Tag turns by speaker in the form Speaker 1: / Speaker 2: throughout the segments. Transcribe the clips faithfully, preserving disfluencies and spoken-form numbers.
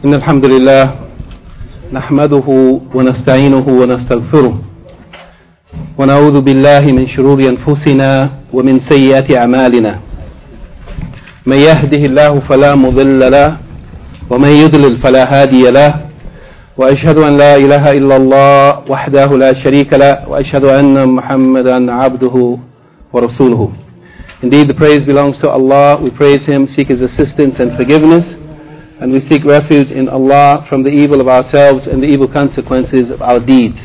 Speaker 1: إن الحمد لله نحمده ونستعينه ونستغفره ونعوذ بالله من شرور أنفسنا ومن سيئات أعمالنا من يهده الله فلا مضل له ومن يضلل فلا هادي له وأشهد أن لا إله إلا الله وحده لا شريك له وأشهد أن محمدا عبده ورسوله. Indeed, the praise belongs to Allah. We praise Him, seek His assistance and forgiveness, and we seek refuge in Allah from the evil of ourselves and the evil consequences of our deeds.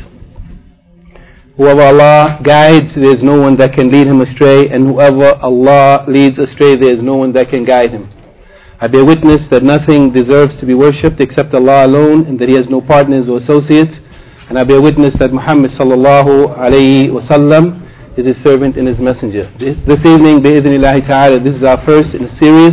Speaker 1: Whoever Allah guides, there is no one that can lead him astray, and whoever Allah leads astray, there is no one that can guide him. I bear witness that nothing deserves to be worshipped except Allah alone, and that He has no partners or associates. And I bear witness that Muhammad sallallahu alayhi wa sallam is His servant and His messenger. This evening, bi'idhnillahi ta'ala, this is our first in a series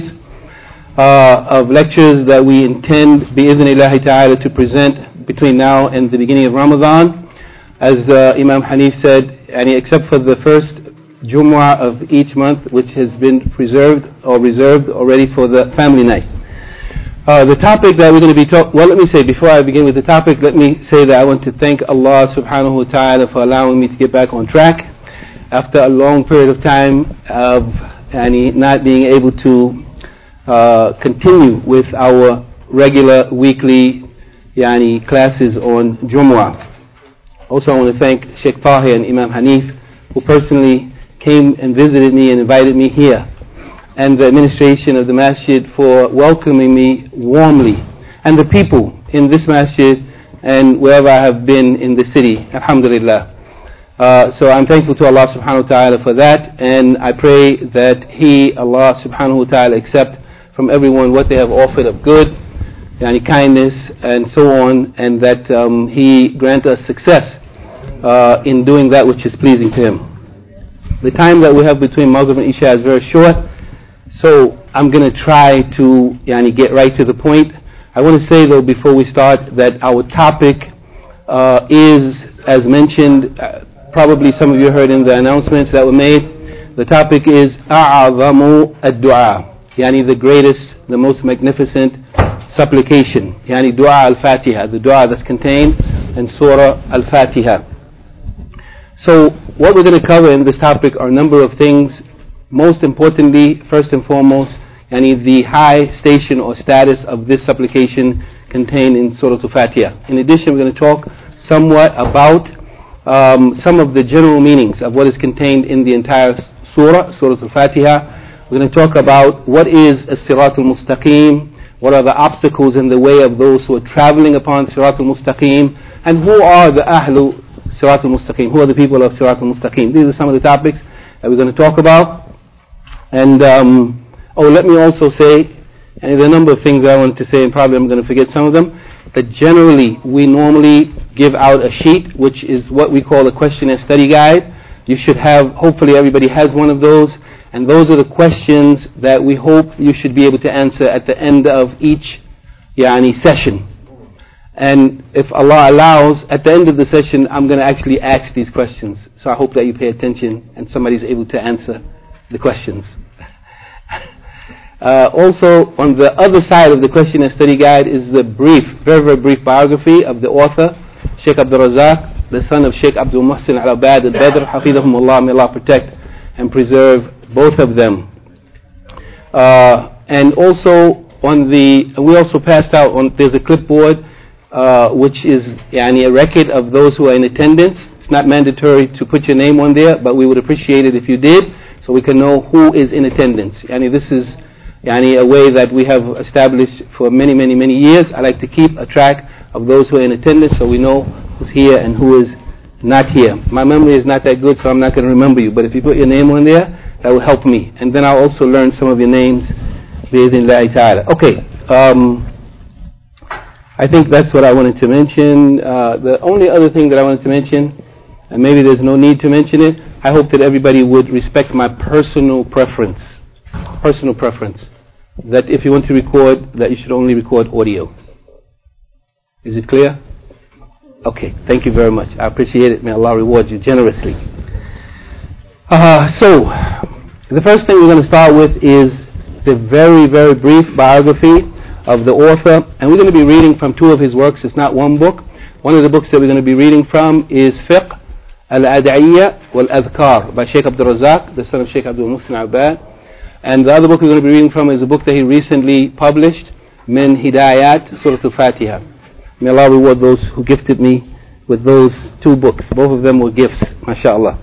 Speaker 1: uh, of lectures that we intend, bi'idhnillahi ta'ala, to present between now and the beginning of Ramadan. As uh, Imam Hanif said, and except for the first Jumu'ah of each month, which has been preserved or reserved already for the family night. Uh, the topic that we're going to be talking, well, let me say, before I begin with the topic, let me say that I want to thank Allah subhanahu wa ta'ala for allowing me to get back on track after a long period of time of yani, not being able to uh, continue with our regular weekly yani, classes on Jumu'ah. Also, I want to thank Sheikh Tahir and Imam Hanif, who personally came and visited me and invited me here, and the administration of the masjid for welcoming me warmly, and the people in this masjid and wherever I have been in the city, alhamdulillah. Uh, so I'm thankful to Allah subhanahu wa ta'ala for that, and I pray that He, Allah subhanahu wa ta'ala, accept from everyone what they have offered of good, yani kindness and so on, and that um, He grant us success uh, in doing that which is pleasing to Him. The time that we have between Maghrib and Isha is very short, so I'm going to try to yani, get right to the point. I want to say though before we start that our topic uh, is, as mentioned, uh, probably some of you heard in the announcements that were made, the topic is أعظم الدعاء, yani the greatest, the most magnificent supplication, yani Dua al-Fatiha, the dua that's contained in Surah al-Fatiha. So what we're going to cover in this topic are a number of things. Most importantly, first and foremost, yani the high station or status of this supplication contained in Surah al-Fatiha. In addition, we're going to talk somewhat about um, some of the general meanings of what is contained in the entire surah, Surah al-Fatiha. We're going to talk about what is as-Sirat al-Mustaqim, what are the obstacles in the way of those who are traveling upon Sirat al-Mustaqim, and who are the Ahlu Sirat al-Mustaqim, who are the people of Sirat al-Mustaqim. These are some of the topics that we're going to talk about. And, um, oh, let me also say, and there are a number of things I want to say, and probably I'm going to forget some of them, that generally we normally give out a sheet, which is what we call a question and study guide. You should have, hopefully everybody has one of those, and those are the questions that we hope you should be able to answer at the end of each yani, session. And if Allah allows, at the end of the session, I'm going to actually ask these questions. So I hope that you pay attention and somebody's able to answer the questions. uh, also, on the other side of the question and study guide is the brief, very, very brief biography of the author, Sheikh Abdul Razak, the son of Sheikh Abdul Muhsin Al-Abad Al-Badr, Hafidhahumullah, may Allah protect and preserve both of them. Uh, and also, on the, we also passed out, on, there's a clipboard, Uh, which is yani, a record of those who are in attendance. It's not mandatory to put your name on there, but we would appreciate it if you did, so we can know who is in attendance. Yani, this is yani, a way that we have established for many, many, many years. I like to keep a track of those who are in attendance so we know who's here and who is not here. My memory is not that good, so I'm not going to remember you, but if you put your name on there, that will help me. And then I'll also learn some of your names, bi'idhnillahi ta'ala. Okay. Um, I think that's what I wanted to mention. Uh, the only other thing that I wanted to mention, and maybe there's no need to mention it, I hope that everybody would respect my personal preference. Personal preference. That if you want to record, that you should only record audio. Is it clear? Okay, thank you very much. I appreciate it. May Allah reward you generously. Uh, so, the first thing we're going to start with is the very, very brief biography of the author, and we're going to be reading from two of his works. It's not one book. One of the books that we're going to be reading from is Fiqh al-Ad'iyya wal-Adhkar by Sheikh Abdul Razak, the son of Sheikh Abdul Muhsin Abbad. And the other book we're going to be reading from is a book that he recently published, Min Hidayat Surah Al-Fatiha. May Allah reward those who gifted me with those two books. Both of them were gifts, mashallah.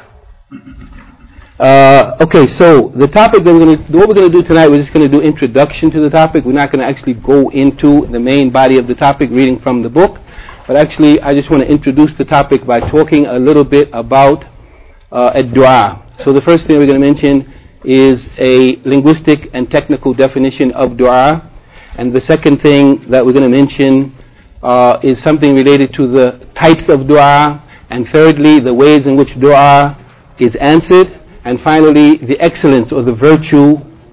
Speaker 1: Uh, okay, so the topic that we're going to, what we're going to do tonight, we're just going to do introduction to the topic. We're not going to actually go into the main body of the topic, reading from the book. But actually, I just want to introduce the topic by talking a little bit about uh, a dua. So the first thing we're going to mention is a linguistic and technical definition of dua. And the second thing that we're going to mention uh, is something related to the types of dua. And thirdly, the ways in which dua is answered. And finally, the excellence or the virtue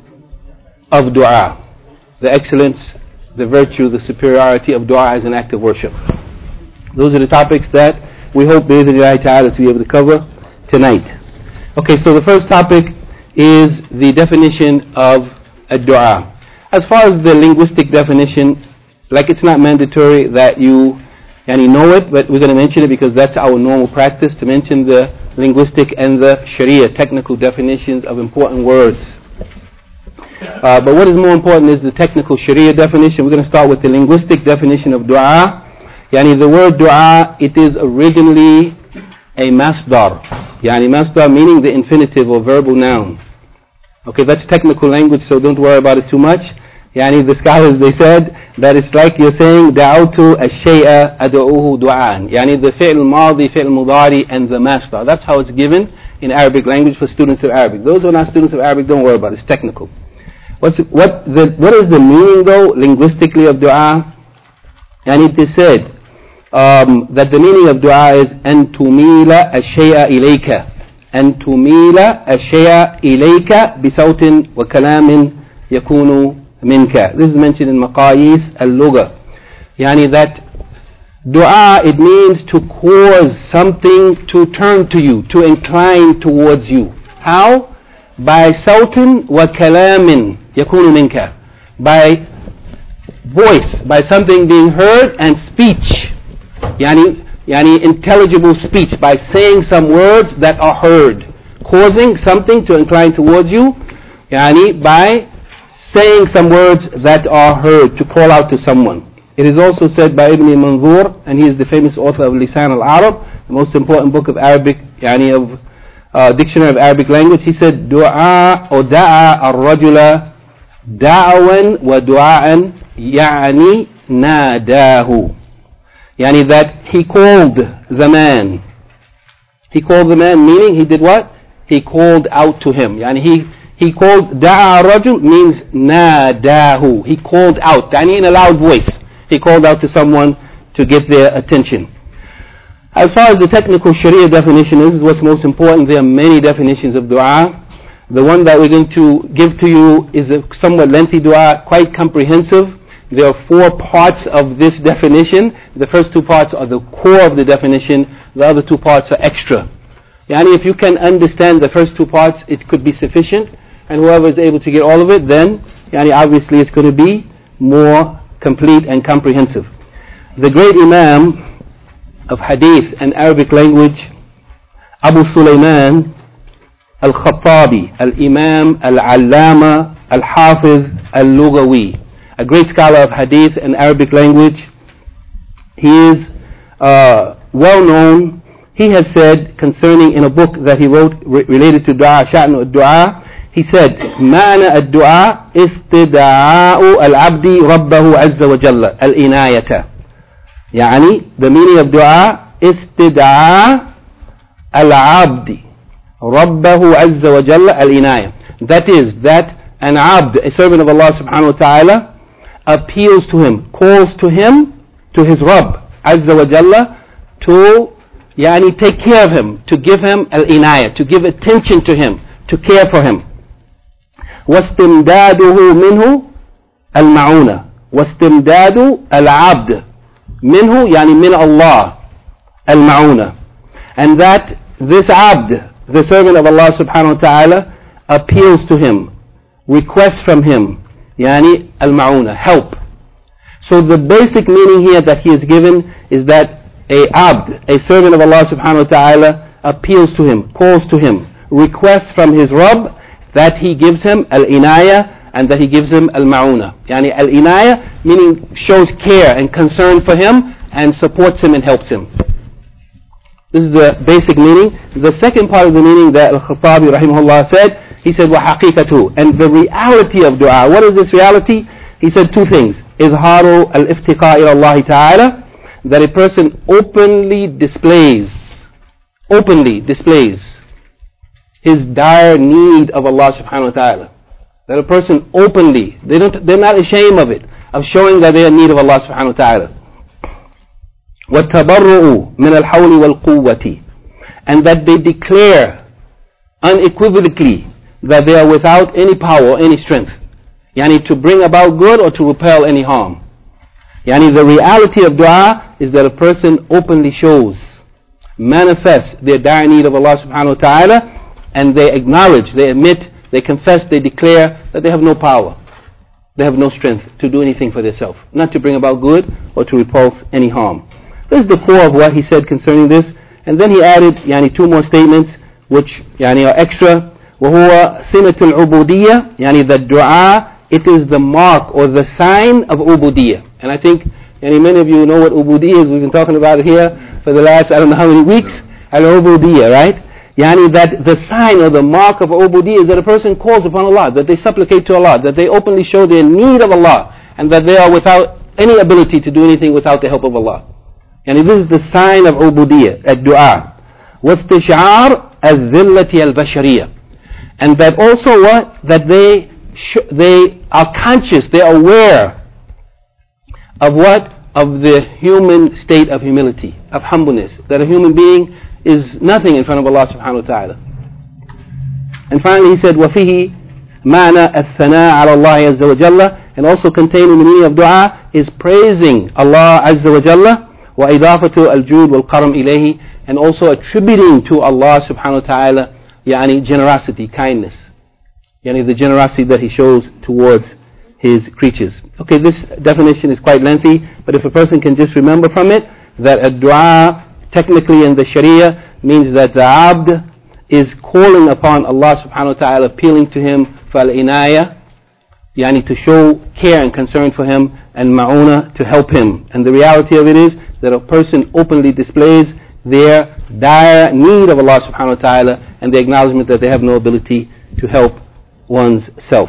Speaker 1: of dua. The excellence, the virtue, the superiority of dua as an act of worship. Those are the topics that we hope bi'idhnillahi ta'ala to be able to cover tonight. Okay, so the first topic is the definition of a dua. As far as the linguistic definition, like it's not mandatory that you yani, know it, but we're going to mention it because that's our normal practice, to mention the linguistic and the Sharia technical definitions of important words. Uh, but what is more important is the technical Sharia definition. We're going to start with the linguistic definition of dua. Yani the word dua, it is originally a masdar. Yani masdar meaning the infinitive or verbal noun. Okay, that's technical language, so don't worry about it too much. Yani the scholars, they said that it's like you're saying da'awtu ash-shay'a ad'uhu du'an. Yani the fi'l madi, fi'l mudari, and the masdar. That's how it's given in Arabic language for students of Arabic. Those who are not students of Arabic, don't worry about it. It's technical. What's what the what is the meaning though linguistically of dua? And it is said um, that the meaning of dua is an tumila ash-shay'a ilayka. أن تميل الشيء إليك بصوت وكلام يكون منك. This is mentioned in مقاييس اللغة. يعني that dua, it means to cause something to turn to you, to incline towards you. How? By صوت وكلام يكون منك. By voice, by something being heard, and speech. يعني Yani intelligible speech, by saying some words that are heard, causing something to incline towards you, yani by saying some words that are heard, to call out to someone. It is also said by Ibn Manzur, and he is the famous author of Lisan al-Arab, the most important book of Arabic, yani of uh, dictionary of Arabic language. He said, Dua or da'a al-rajula da'awan wa du'a'an yani nadahu. Yani that he called the man. He called the man, meaning he did what? He called out to him. Yani he, he called, da'a rajul means nadahu. He called out, yani in a loud voice. He called out to someone to get their attention. As far as the technical Sharia definition is, is what's most important. There are many definitions of dua. The one that we're going to give to you is a somewhat lengthy dua, quite comprehensive. There are four parts of this definition. The first two parts are the core of the definition. The other two parts are extra. Yani if you can understand the first two parts, it could be sufficient. And whoever is able to get all of it, then yani obviously it's going to be more complete and comprehensive. The great Imam of Hadith and Arabic language, Abu Sulaiman al-Khattabi, al-Imam, al-Allama, al-Hafiz, al-Lughawi, a great scholar of Hadith and Arabic language. He is uh, well known. He has said concerning, in a book that he wrote re- related to dua, Sha'nu ad-Dua, he said, Ma'na ad-Dua istida'a'u al-abdi rabbahu azza wa jalla al-inayata. Yani, the meaning of dua, istida'a al-abdi rabbahu azza wa jalla al-inayah. That is, that an abd, a servant of Allah subhanahu wa ta'ala, appeals to him, calls to him, to his Rabb, Azza wa Jalla, to yani, take care of him, to give him al-inayah, to give attention to him, to care for him. وَاسْتِمْدَادُهُ مِنْهُ الْمَعُونَةِ وَاسْتِمْدَادُ الْعَبْدِ مِنْهُ يعني min Allah al-ma'una. And that this abd, the servant of Allah subhanahu wa ta'ala, appeals to him, requests from him, yani al-ma'una, help. So the basic meaning here that he is given is that a abd, a servant of Allah subhanahu wa ta'ala, appeals to him, calls to him, requests from his Rabb that he gives him al-inaya and that he gives him al-ma'una. Yani al-inaya meaning shows care and concern for him and supports him and helps him. This is the basic meaning. The second part of the meaning that Al-Khattabi rahimahullah said, he said وَحَقِيقَتُهُ, and the reality of dua. What is this reality? He said two things. إِظْهَارُ الْإِفْتِقَاءِ إِلَى اللَّهِ تَعَالَى, that a person openly displays, openly displays his dire need of Allah subhanahu wa ta'ala. That a person openly, they don't, they're not ashamed of it, of showing that they are in need of Allah subhanahu wa ta'ala. وَالتَّبَرُّؤُ مِنَ الْحَوْلِ وَالْقُوَّةِ, and that they declare unequivocally that they are without any power or any strength. Yani to bring about good or to repel any harm. Yani the reality of dua is that a person openly shows, manifests their dire need of Allah subhanahu wa ta'ala, and they acknowledge, they admit, they confess, they declare that they have no power, they have no strength to do anything for themselves, not to bring about good or to repulse any harm. This is the core of what he said concerning this. And then he added yani two more statements which yani are extra. وَهُوَ سِمَةُ الْعُبُودِيَّةِ, yani the dua, it is the mark or the sign of ubudiyya. And I think yani many of you know what ubudiyya is. We've been talking about it here for the last I don't know how many weeks. Al-ubudiyya, right? Yani that the sign or the mark of ubudiyya is that a person calls upon Allah, that they supplicate to Allah, that they openly show their need of Allah, and that they are without any ability to do anything without the help of Allah. And this is the sign of ubudiyya, ad-du'a. وَاسْتِشْعَارُ الذِّلَّةِ الْبَشَرِيَّةِ, and that also what? That they sh- they are conscious, they are aware of what? Of the human state of humility, of humbleness. That a human being is nothing in front of Allah subhanahu wa ta'ala. And finally he said, وَفِيهِ مَعْنَى الثَّنَاءِ عَلَى اللَّهِ عَزَّ وَجَلَّ, and also contained in the meaning of dua is praising Allah azza wa jalla, وَإِضَافَةُ الْجُودِ وَالْقَرْمِ إِلَيْهِ, and also attributing to Allah subhanahu wa ta'ala yani generosity, kindness, yani the generosity that He shows towards His creatures. Okay, this definition is quite lengthy, but if a person can just remember from it that a dua technically in the Sharia means that the abd is calling upon Allah subhanahu wa ta'ala, appealing to Him for al-inaya, yani to show care and concern for him, and ma'una, to help him. And the reality of it is that a person openly displays their dire need of Allah subhanahu wa ta'ala and the acknowledgement that they have no ability to help one's self.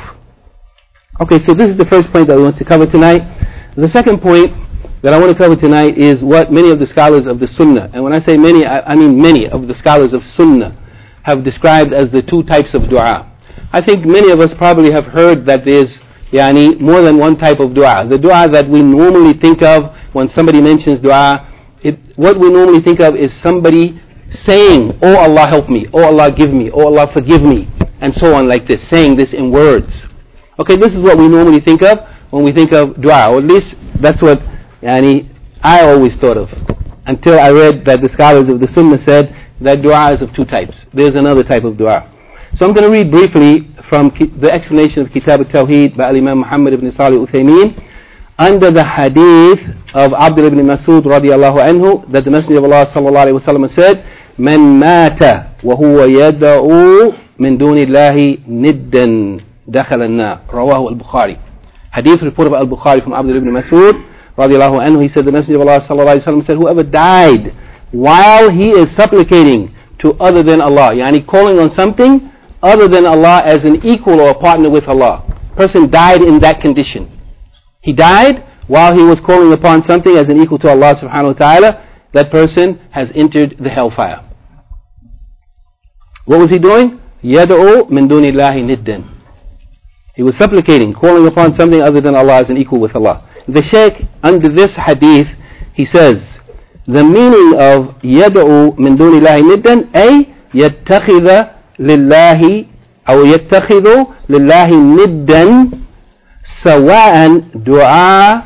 Speaker 1: Okay, so this is the first point that we want to cover tonight. The second point that I want to cover tonight is what many of the scholars of the Sunnah, and when I say many, I, I mean many of the scholars of Sunnah, have described as the two types of dua. I think many of us probably have heard that there's yani, more than one type of dua. The dua that we normally think of when somebody mentions dua, it, what we normally think of is somebody saying, "Oh Allah help me, oh Allah give me, oh Allah forgive me," and so on like this, saying this in words. Okay, this is what we normally think of when we think of dua, or at least that's what yani, I always thought of, until I read that the scholars of the Sunnah said that dua is of two types. There's another type of dua. So I'm going to read briefly from the explanation of Kitab al-Tawheed by Imam Muhammad ibn Salih al-Uthaymeen under the hadith of Abdullah ibn Mas'ud radiallahu anhu, that the Messenger of Allah sallallahu alayhi wa sallam said, "Man mata wa huwa yad'u min duni Allahi niddan dakhala an-nar." Rawahu al-Bukhari. Hadith reported by al-Bukhari from Abdullah ibn Mas'ud radiallahu anhu. He said, the Messenger of Allah sallallahu alayhi wa sallam said, whoever died while he is supplicating to other than Allah, yani calling on something other than Allah as an equal or a partner with Allah. Person died in that condition. He died while he was calling upon something as an equal to Allah subhanahu wa ta'ala. That person has entered the hellfire. What was he doing? يَدْعُو مِن دُونِ اللَّهِ نِدًّا. He was supplicating, calling upon something other than Allah as an equal with Allah. The Shaykh, under this hadith, he says, the meaning of يَدْعُو مِن دُونِ اللَّهِ نِدًّا أي يَتَّخِذَ لله أو يتخذ لله ندا سواء دعاء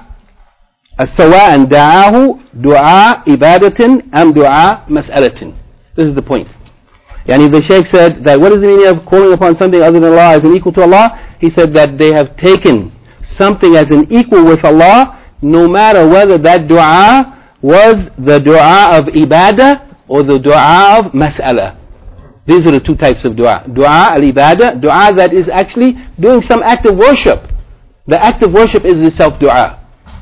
Speaker 1: سواء دعاه دعاء عبادة أم دعاء مسألة. This is the point. Yani the Shaykh said that what is the meaning of calling upon something other than Allah as an equal to Allah? He said that they have taken something as an equal with Allah, no matter whether that dua was the dua of ibadah or the dua of mas'ala. These are the two types of dua. Dua al-ibadah, dua that is actually doing some act of worship. The act of worship is itself dua.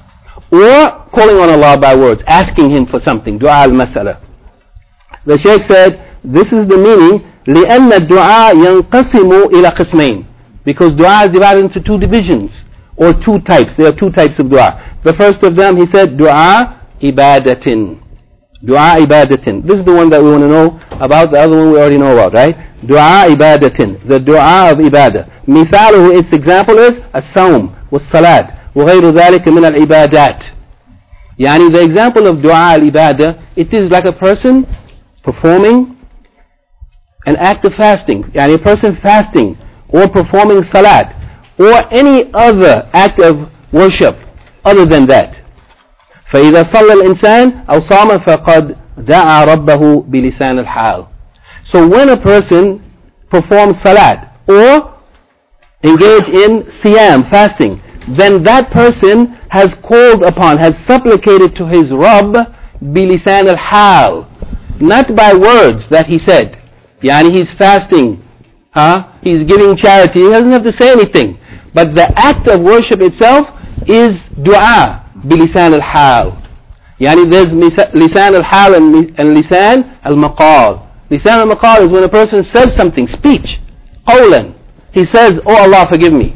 Speaker 1: Or calling on Allah by words, asking Him for something, dua al-mas'ala. The Shaykh said, this is the meaning, لأن الدعاء ينقسم إلى قسمين. Because dua is divided into two divisions, or two types. There are two types of dua. The first of them, he said, dua ibadatin. Dua ibadatin. This is the one that we want to know about. The other one we already know about, right? Dua ibadatin. The dua of ibadah. مثاله, its example is الصوم والصلاة وغير ذلك من العبادات. يعني the example of dua al-ibadah, it is like a person performing an act of fasting. يعني a person fasting or performing salat or any other act of worship other than that. فإذا صلى الإنسان أو صام فقد دعا ربه بلسان الحال. So when a person performs salat or engage in siyam, fasting, then that person has called upon, has supplicated to his Rabb بلسان الحال, not by words that he said. Yani he's fasting, huh? He's giving charity, he doesn't have to say anything. But the act of worship itself is dua بلسان الحال. Yani there's lisan al-hal and lisan al-maqal. Lisan al-maqal is when a person says something, speech, qawlan. He says, oh Allah, forgive me.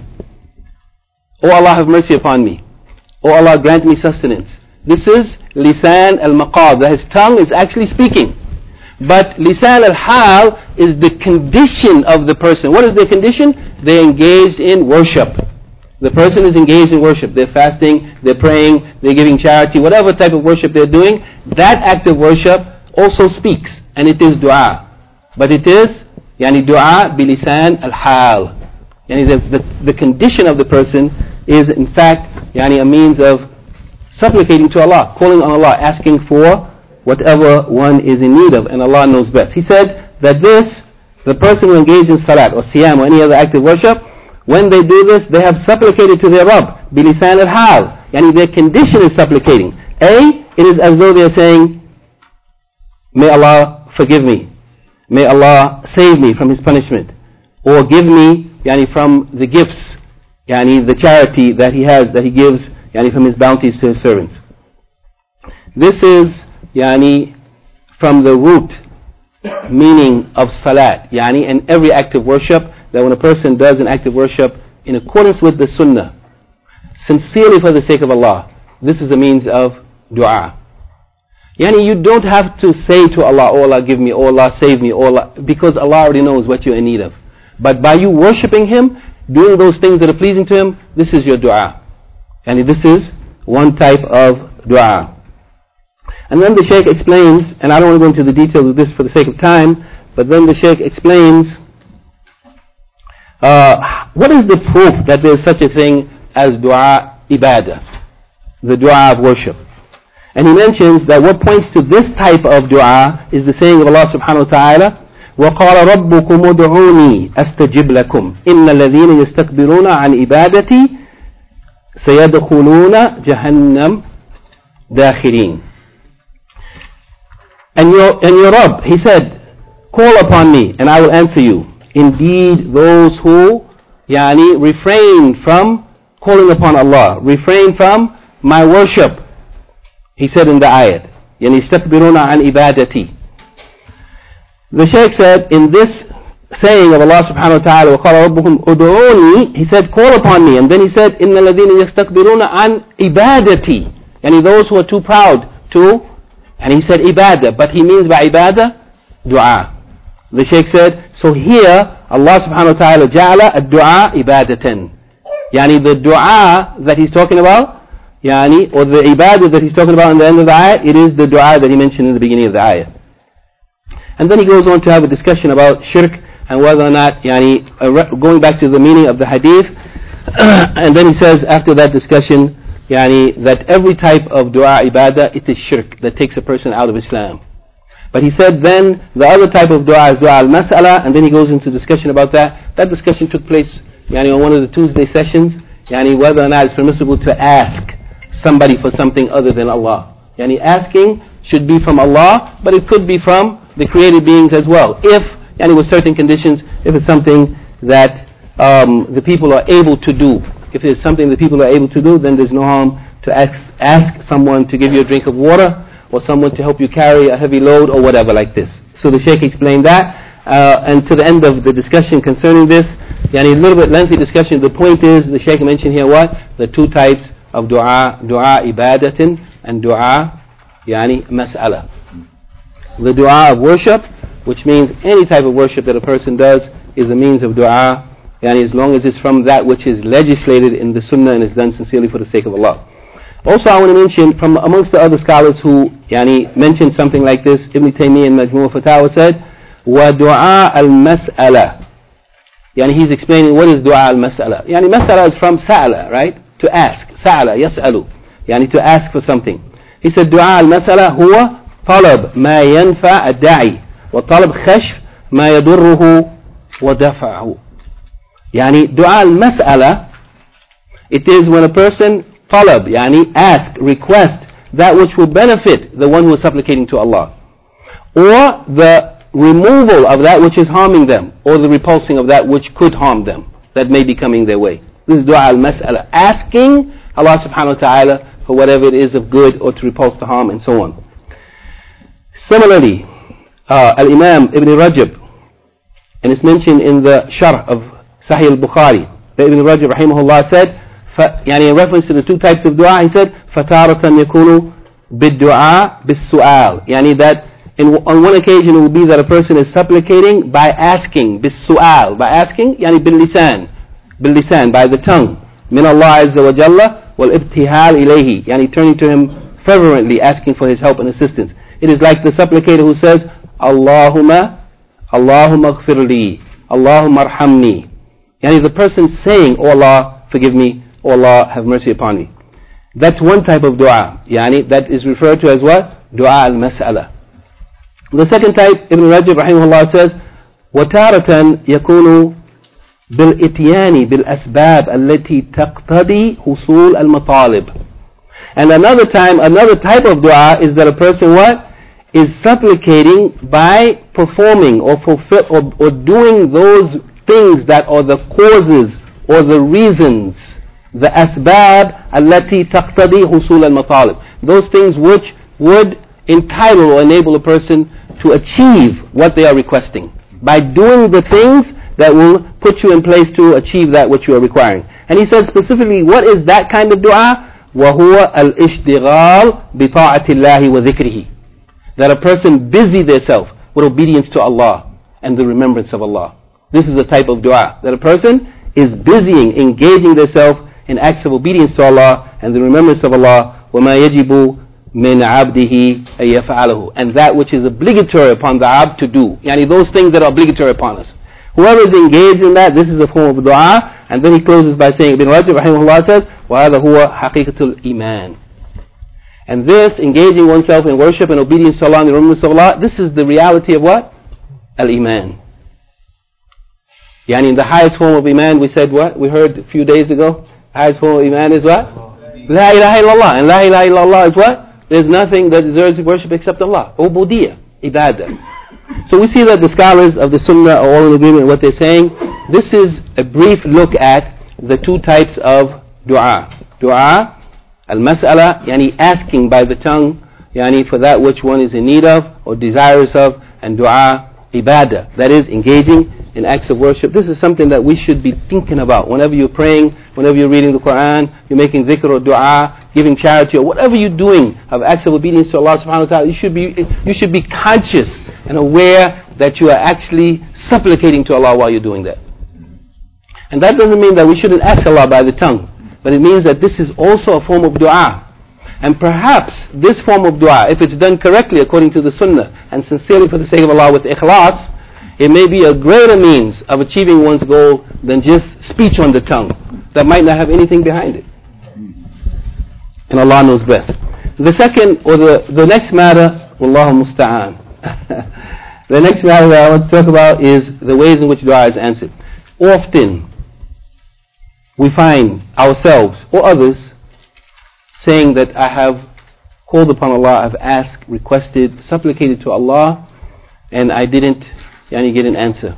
Speaker 1: Oh Allah, have mercy upon me. Oh Allah, grant me sustenance. This is lisan al-maqal, that his tongue is actually speaking. But lisan al-hal is the condition of the person. What is their condition? They're engaged in worship. The person is engaged in worship. They're fasting, they're praying, they're giving charity, whatever type of worship they're doing, that act of worship also speaks, and it is dua. But it is, yani dua bilisan al-hal. Yani the, the, the condition of the person is in fact, yani a means of supplicating to Allah, calling on Allah, asking for whatever one is in need of, and Allah knows best. He said that this, the person who engages in salat or siyam or any other act of worship, when they do this, they have supplicated to their Rabb, bilisan al-hal. Yani their condition is supplicating. A, it is as though they are saying, may Allah forgive me. May Allah save me from His punishment. Or give me, yani from the gifts, yani the charity that He has, that He gives, yani from His bounties to His servants. This is, yani from the root meaning of salat. Yani in every act of worship, that when a person does an act of worship in accordance with the sunnah, sincerely for the sake of Allah, this is a means of dua. Yani you don't have to say to Allah, oh Allah give me, oh Allah save me, oh Allah, because Allah already knows what you're in need of. But by you worshipping Him, doing those things that are pleasing to Him, this is your dua. Yani this is one type of dua. And then the Shaykh explains, and I don't want to go into the details of this for the sake of time, but then the Shaykh explains Uh, what is the proof that there is such a thing as dua ibadah, the dua of worship? And he mentions that what points to this type of dua is the saying of Allah subhanahu wa ta'ala, وَقَالَ رَبُّكُمُ ادْعُونِي أَسْتَجِبْ لَكُمْ إِنَّ الَّذِينَ يَسْتَكْبِرُونَ عَنْ إِبَادَتِي سَيَدْخُلُونَ جَهَنَّمْ دَاخِرِينَ. And your, and your Rabb, he said, call upon me and I will answer you. Indeed, those who yani, refrain from calling upon Allah, refrain from my worship, he said in the ayat, yani istakbiruna an ibadati. The Shaykh said, in this saying of Allah subhanahu wa ta'ala, وَقَالَ رَبُّكُمْ أُدْعُونِي, he said, call upon me. And then he said, إِنَّ الَّذِينَ يَسْتَكْبِرُونَ عَنْ إِبَادَتِي, yani those who are too proud to, and he said ibadah, but he means by ibadah, dua. The Shaykh said, so here Allah subhanahu wa ta'ala ja'ala ad-du'a ibadatan. Yani the dua that he's talking about, yani, or the ibadah that he's talking about in the end of the ayah, it is the dua that he mentioned in the beginning of the ayah. And then he goes on to have a discussion about shirk and whether or not, yani, going back to the meaning of the hadith, and then he says after that discussion, yani, that every type of dua ibadah, it is shirk that takes a person out of Islam. But he said then the other type of dua is dua al-mas'ala, and then he goes into discussion about that. That discussion took place yani, on one of the Tuesday sessions, yani whether or not it's permissible to ask somebody for something other than Allah. Yani asking should be from Allah, but it could be from the created beings as well. If, yani with certain conditions, if it's something that um, the people are able to do. If it's something that people are able to do, then there's no harm to ask, ask someone to give you a drink of water, or someone to help you carry a heavy load, or whatever like this. So the Shaykh explained that. Uh, and to the end of the discussion concerning this, yani a little bit lengthy discussion, the point is, the Shaykh mentioned here what? The two types of dua, dua ibadatin and dua yani mas'ala. The dua of worship, which means any type of worship that a person does, is a means of dua, yani as long as it's from that which is legislated in the sunnah and is done sincerely for the sake of Allah. Also, I want to mention, from amongst the other scholars who yani mentioned something like this, Ibn Taymiyyah in Majmu' Fatawa said, وَدُعَاء الْمَسْأَلَةِ. Yani he's explaining what is dua al-mas'ala. Yani mas'ala is from sa'ala, right? To ask. Sa'ala, yas'alu. Yani to ask for something. He said dua al-mas'ala huwa طلب ما ينفع الداعي وطلب خشف ما يضره ودفعه. Yani dua al-mas'ala, it is when a person talab, yani ask, request that which will benefit the one who is supplicating to Allah, or the removal of that which is harming them, or the repulsing of that which could harm them, that may be coming their way. This is dua al-mas'ala, asking Allah subhanahu wa ta'ala for whatever it is of good, or to repulse the harm, and so on. Similarly, uh, Al-Imam Ibn Rajab, and it's mentioned in the Sharh of Sahih al-Bukhari, that Ibn Rajab rahimahullah said, يعني in reference to the two types of dua, he said, فَتَارَةً يَكُونُ بِالدُّعَاء بِالسُّؤَال. Yani that in, on one occasion it will be that a person is supplicating by asking, بِالسُّؤَال, by asking, يعني باللسان, باللسان, by the tongue, من Allah Azza wa Jalla, وَالْإِبْتِهَالِ إِلَيْهِ, يعني turning to him fervently, asking for his help and assistance. It is like the supplicator who says, Allahumma, Allahumma ghfir li, Allahumma arhamni. Yani the person saying, Oh Allah, forgive me, Oh Allah, have mercy upon me. That's one type of dua. Yani that is referred to as what? Dua al-mas'ala. The second type, Ibn Rajab rahimahullah says, وَتَارَةً يَكُونُ بِالْإِتْيَانِ بِالْأَسْبَابِ الَّتِي تَقْتَضِي حُصُولَ الْمَطَالِبِ. And another time, another type of dua is that a person what? Is supplicating by performing or, fulfill, or, or doing those things that are the causes or the reasons, the asbab allati taqtadi husul al-matalib, those things which would entitle or enable a person to achieve what they are requesting, by doing the things that will put you in place to achieve that which you are requiring. And he says specifically, what is that kind of dua? وَهُوَ الْإِشْتِغَالِ بِطَاعَةِ اللَّهِ وَذِكْرِهِ. That a person busy themselves with obedience to Allah and the remembrance of Allah. This is a type of dua, that a person is busying, engaging themselves in acts of obedience to Allah and the remembrance of Allah. وَمَا يَجِبُ مِنْ عَبْدِهِ أَن يَفْعَلَهُ. And that which is obligatory upon the abd to do. Yani those things that are obligatory upon us. Whoever is engaged in that, this is a form of dua. And then he closes by saying, Ibn Rajab rahimahullah says, وَهَذَا هُوَ حَقِيقَةُ الْإِيمَانِ. And this, engaging oneself in worship and obedience to Allah and the remembrance of Allah, this is the reality of what? Al-Iman. Yani in the highest form of Iman, we said what? We heard a few days ago. The highest form of Iman is what? La ilaha illallah. And La ilaha illallah is what? There's nothing that deserves worship except Allah. Ubudiyya, ibadah. So we see that the scholars of the Sunnah are all in agreement with what they're saying. This is a brief look at the two types of dua. Dua al-mas'ala, yani asking by the tongue, yani for that which one is in need of or desirous of, and dua ibadah, that is engaging in acts of worship. This is something that we should be thinking about whenever you're praying, whenever you're reading the Quran, you're making dhikr or dua, giving charity, or whatever you're doing of acts of obedience to Allah subhanahu wa ta'ala. You should be, you should be conscious and aware that you are actually supplicating to Allah while you're doing that. And that doesn't mean that we shouldn't ask Allah by the tongue, but it means that this is also a form of dua. And perhaps this form of dua, if it's done correctly according to the Sunnah and sincerely for the sake of Allah with ikhlas, it may be a greater means of achieving one's goal than just speech on the tongue that might not have anything behind it. And Allah knows best. The second, or the, the next matter, Wallahu musta'an. The next matter that I want to talk about is the ways in which dua is answered. Often we find ourselves or others saying that I have called upon Allah, I've asked, requested, supplicated to Allah, and I didn't yani, get an answer.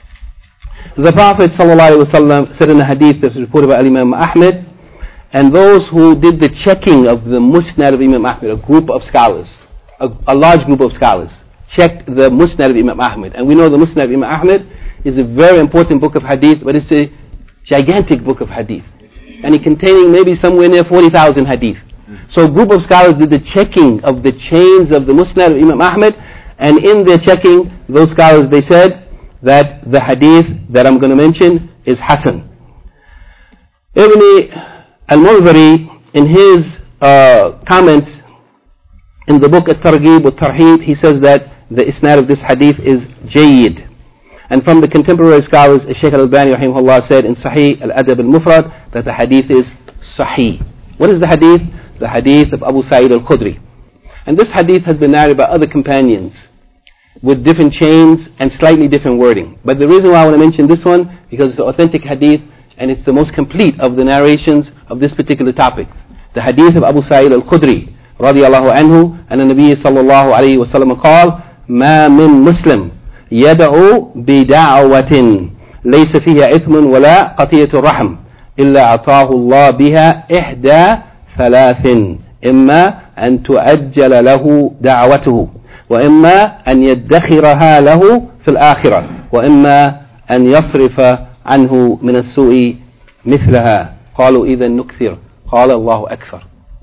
Speaker 1: The Prophet ﷺ said in a hadith that's reported by Imam Ahmed, and those who did the checking of the Musnad of Imam Ahmed, a group of scholars, a, a large group of scholars, checked the Musnad of Imam Ahmed. And we know the Musnad of Imam Ahmed is a very important book of hadith, but it's a gigantic book of hadith. And it containing maybe somewhere near forty thousand hadith. So a group of scholars did the checking of the chains of the Musnad of Imam Ahmed, and in their checking, those scholars, they said that the hadith that I'm going to mention is Hasan. Ibn al-Munziri, in his uh, comments in the book At-Targhib wa-Tarhib, he says that the isnad of this hadith is Jayyid. And from the contemporary scholars, Shaykh al-Albani rahimahullah said in Sahih al-Adab al-Mufrad that the hadith is Sahih. What is the hadith? The hadith of Abu Sa'id al-Khudri. And this hadith has been narrated by other companions with different chains and slightly different wording. But the reason why I want to mention this one, because it's the authentic hadith and it's the most complete of the narrations of this particular topic. The hadith of Abu Sa'id al-Khudri radiyallahu anhu, and the Nabi sallallahu alayhi wa sallam قال ما من مسلم يدعو بدعوة ليس فيها إثم ولا قطيعة الرحم إلا أعطاه الله بها إحدى ثلاث إما أن تؤجل له دعوته وإما أن يدخرها له في الآخرة وإما أن يصرف عنه من السوء مثلها قالوا إذا نكثر قال الله أكثر.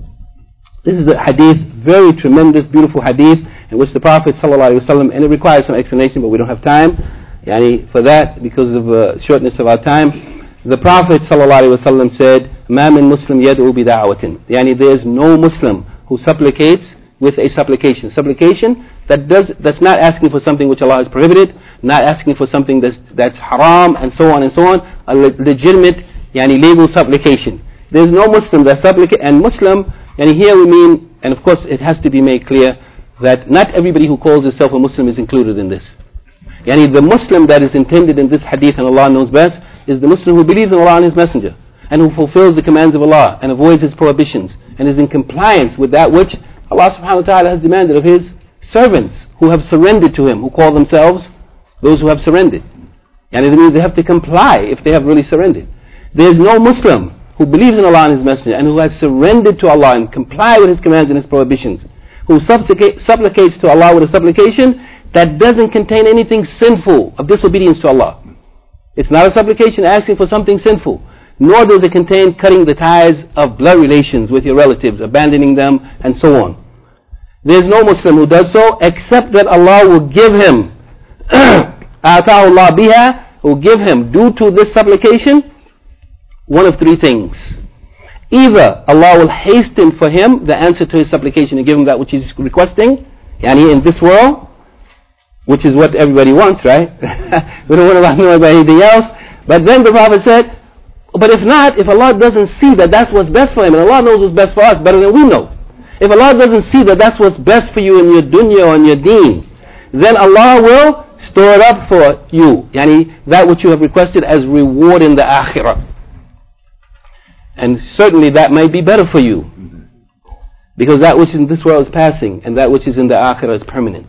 Speaker 1: This is a hadith, very tremendous, beautiful hadith, in which the Prophet ﷺ, and it requires some explanation, but we don't have time yani, for that because of the uh, shortness of our time. The Prophet ﷺ said, مَا مِن مُسْلِمْ يَدْعُو بِدَعْوَةٍ, yani there is no Muslim who supplicates with a supplication. Supplication that does, that's not asking for something which Allah has prohibited, not asking for something that's, that's haram, and so on and so on, a le- legitimate yani, legal supplication. There's no Muslim that supplicates, and Muslim, and here we mean, and of course it has to be made clear that not everybody who calls himself a Muslim is included in this. Yani the Muslim that is intended in this hadith, and Allah knows best, is the Muslim who believes in Allah and His Messenger, and who fulfills the commands of Allah, and avoids His prohibitions, and is in compliance with that which Allah subhanahu wa ta'ala has demanded of His servants, who have surrendered to Him, who call themselves those who have surrendered. Yani it means they have to comply if they have really surrendered. There is no Muslim who believes in Allah and His Messenger, and who has surrendered to Allah and comply with His commands and His prohibitions, who supplica- supplicates to Allah with a supplication that doesn't contain anything sinful of disobedience to Allah. It's not a supplication asking for something sinful, nor does it contain cutting the ties of blood relations with your relatives, abandoning them, and so on. There's no Muslim who does so except that Allah will give him أَعْتَاهُ اللَّهُ بِهَا, will give him, due to this supplication, one of three things. Either Allah will hasten for him the answer to his supplication and give him that which he's requesting, yani in this world, which is what everybody wants, right? We don't want to know about anything else. But then the Prophet said, but if not, if Allah doesn't see that that's what's best for him, and Allah knows what's best for us better than we know, if Allah doesn't see that that's what's best for you in your dunya or in your deen, then Allah will store it up for you, yani that which you have requested as reward in the akhirah. And certainly that may be better for you, because that which in this world is passing, and that which is in the akhirah is permanent.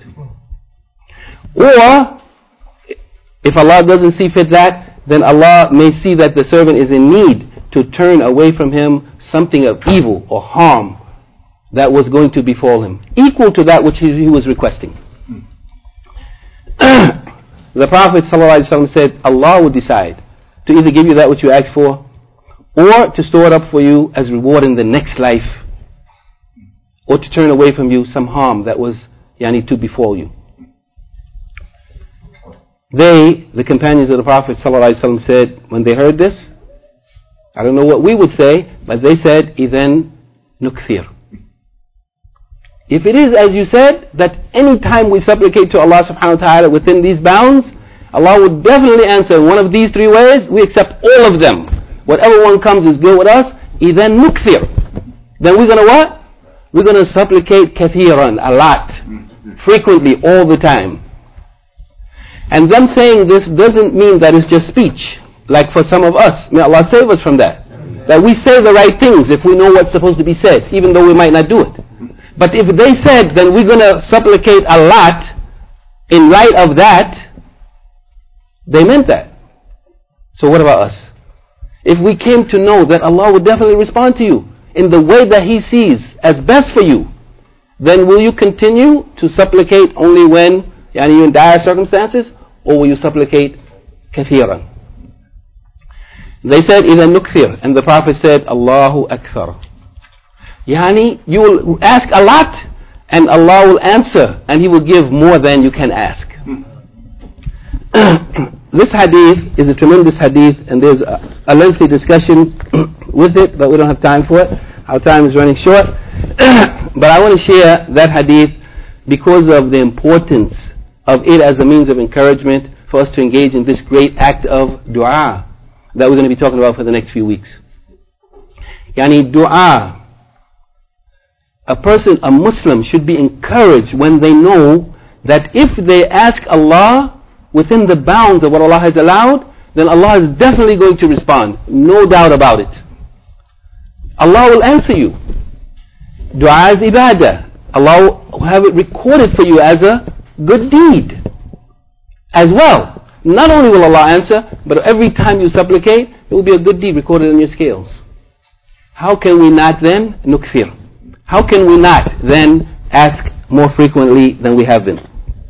Speaker 1: Or, if Allah doesn't see fit that, then Allah may see that the servant is in need to turn away from him something of evil or harm that was going to befall him, equal to that which he was requesting. The Prophet ﷺ said, Allah will decide to either give you that which you asked for, or to store it up for you as reward in the next life, or to turn away from you some harm that was yani, to befall you. They, the companions of the Prophet ﷺ, said, when they heard this, I don't know what we would say, but they said, إِذَن نُكْثِرْ. If it is as you said, that any time we supplicate to Allah subhanahu wa ta'ala within these bounds, Allah would definitely answer in one of these three ways. We accept all of them. Whatever one comes is good with us. إِذَن نُكْثِرْ. Then we're going to what? We're going to supplicate kathiran, a lot, frequently, all the time. And them saying this doesn't mean that it's just speech, like for some of us. May Allah save us from that. That we say the right things if we know what's supposed to be said, even though we might not do it. But if they said, then we're going to supplicate a lot in light of that, they meant that. So what about us? If we came to know that Allah will definitely respond to you in the way that He sees as best for you, then will you continue to supplicate only when yani, you're in dire circumstances, or will you supplicate kathiran? They said, إِذَا نُكْثِرْ, and the Prophet said, Allahu Akbar. Yani, you will ask a lot, and Allah will answer, and He will give more than you can ask. This hadith is a tremendous hadith, and there's a, a lengthy discussion with it, but we don't have time for it. Our time is running short. But I want to share that hadith because of the importance of it as a means of encouragement for us to engage in this great act of dua that we're going to be talking about for the next few weeks. Yani dua. A person, a Muslim, should be encouraged when they know that if they ask Allah within the bounds of what Allah has allowed, then Allah is definitely going to respond. No doubt about it. Allah will answer you. Dua is ibadah. Allah will have it recorded for you as a good deed as well. Not only will Allah answer, but every time you supplicate, it will be a good deed recorded in your scales. How can we not then nukthir? How can we not then ask more frequently than we have been?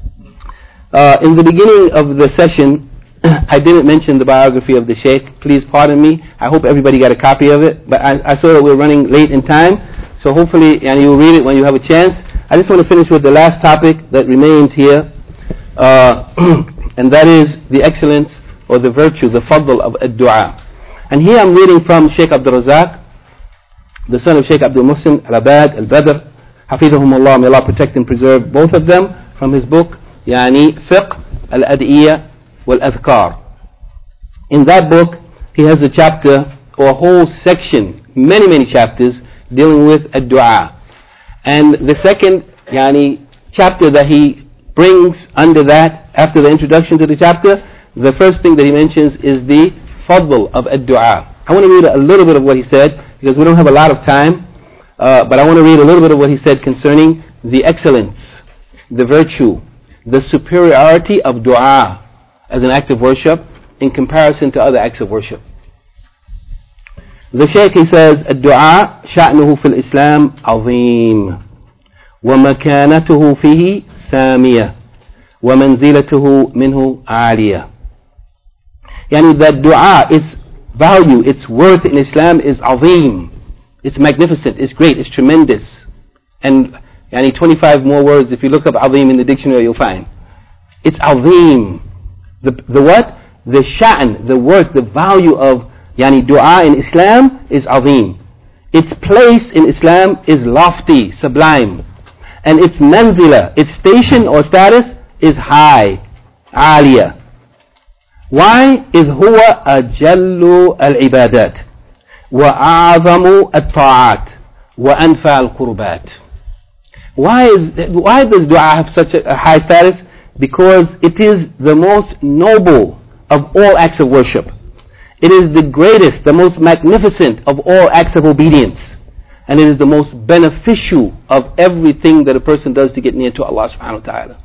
Speaker 1: Uh, in the beginning of the session, I didn't mention the biography of the Shaykh. Please pardon me. I hope everybody got a copy of it. But I, I saw that we're running late in time. So hopefully and you'll read it when you have a chance. I just want to finish with the last topic that remains here. Uh, and that is the excellence or the virtue, the fadl of ad-du'a. And here I'm reading from Shaykh Abdul Razak, the son of Shaykh Abdul Muhsin Al-Abad Al-Badr, Hafidhahumullah, may Allah protect and preserve both of them, from his book, Yani Fiqh Al-Ad'iyya Wal-Adhkar. In that book, he has a chapter or a whole section, many, many chapters, dealing with ad-du'a. And the second yani, chapter that he brings under that, after the introduction to the chapter, the first thing that he mentions is the fadl of ad-du'a. I want to read a little bit of what he said, because we don't have a lot of time, uh, but I want to read a little bit of what he said concerning the excellence, the virtue, the superiority of dua as an act of worship in comparison to other acts of worship. The Shaykh, he says, الدعاء شأنه في الإسلام عظيم ومكانته فيه سامية ومنزلته منه عالية. Yani that dua, its value, its worth in Islam is azim. It's magnificent, it's great, it's tremendous. And yani twenty-five more words, if you look up azim in the dictionary, you'll find. It's azim. The, the what? The sha'n, the worth, the value of yani dua in Islam is azim. Its place in Islam is lofty, sublime. And its manzila, its station or status is high, aliyah. Why? إذ هو أجل العبادات وأعظم الطاعات وأنفع القربات. Why is why does dua have such a, a high status? Because it is the most noble of all acts of worship. It is the greatest, the most magnificent of all acts of obedience. And it is the most beneficial of everything that a person does to get near to Allah subhanahu wa ta'ala.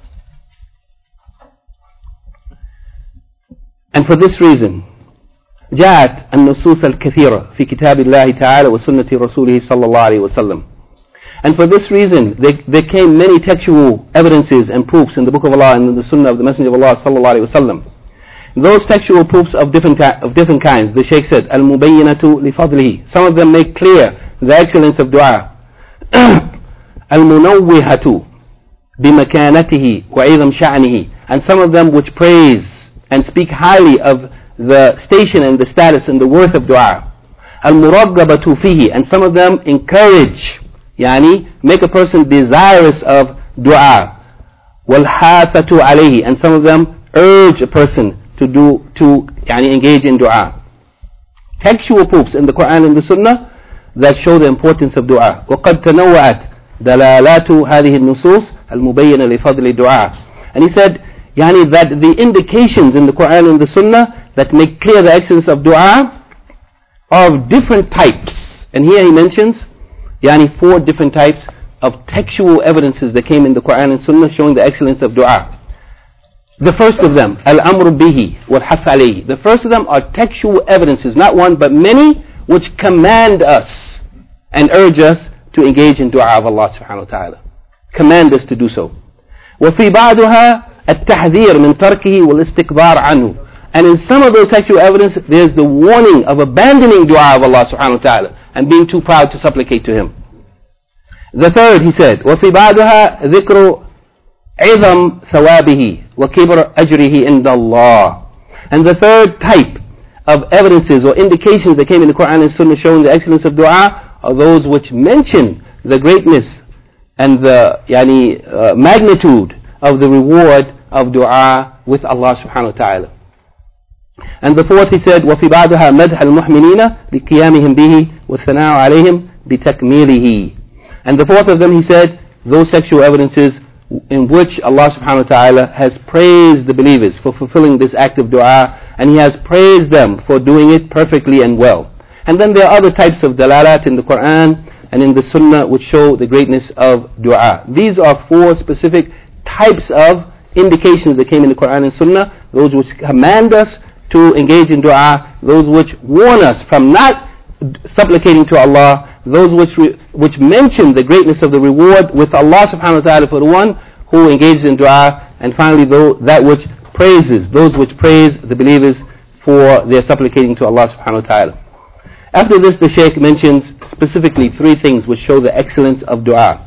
Speaker 1: And for this reason, جاءت النصوص الكثيرة في كتاب الله تعالى وسنة رسوله صلى الله عليه وسلم. And for this reason, there, there came many textual evidences and proofs in the Book of Allah and in the Sunnah of the Messenger of Allah صلى الله عليه وسلم. Those textual proofs of different of different kinds. The Shaykh said, الْمُبَيِّنَةُ لِفَضْلِهِ. Some of them make clear the excellence of dua. الْمُنَوِّهَةُ بِمَكَانَتِهِ وَعِظَمْ شَأْنِهِ. And some of them which praise and speak highly of the station and the status and the worth of dua. Al-muraggabatu fihi, and some of them encourage, yani make a person desirous of dua. Wal-hathatu alayhi, and some of them urge a person to do to yani engage in dua. Textual proofs in the Quran and the Sunnah that show the importance of dua. وقد تنوعت دلالات هذه النصوص المبينة لفضل الدعاء. And he said, yani that the indications in the Quran and the Sunnah that make clear the excellence of dua, of different types. And here he mentions yani four different types of textual evidences that came in the Quran and Sunnah showing the excellence of dua. The first of them, al-amru bihi wal-haf alayhi. The first of them are textual evidences, not one but many, which command us and urge us to engage in dua of Allah subhanahu wa ta'ala. Command us to do so. وَفِي بَعْدُهَا التَّحْذِيرُ مِنْ تَرْكِهِ وَالْإِسْتِكْبَارُ عَنْهُ. And in some of those textual evidence, there's the warning of abandoning dua of Allah subhanahu wa ta'ala and being too proud to supplicate to Him. The third, he said, وَفِي بَعْدُهَا ذِكْرُ عِظَمْ ثَوَابِهِ وَكِبْرُ أَجْرِهِ عِنْدَ اللَّهِ. And the third type of evidences or indications that came in the Quran and Sunnah showing the excellence of dua are those which mention the greatness and the yani, uh, magnitude of the reward of dua with Allah subhanahu wa ta'ala. And the fourth, he said, وَفِي بَعْدُهَا مَدْحَ الْمُحْمِنِينَ لِقِيَامِهِمْ بِهِ وَالثَّنَاءُ عَلَيْهِمْ بِتَكْمِيلِهِ. And the fourth of them, he said, those sexual evidences in which Allah subhanahu wa ta'ala has praised the believers for fulfilling this act of dua, and He has praised them for doing it perfectly and well. And then there are other types of dalalat in the Quran and in the Sunnah which show the greatness of dua. These are four specific types of indications that came in the Quran and Sunnah, those which command us to engage in dua, those which warn us from not supplicating to Allah, those which re, which mention the greatness of the reward with Allah subhanahu wa ta'ala for the one who engages in dua, and finally though, that which praises, those which praise the believers for their supplicating to Allah subhanahu wa ta'ala. After this, the Shaykh mentions specifically three things which show the excellence of dua.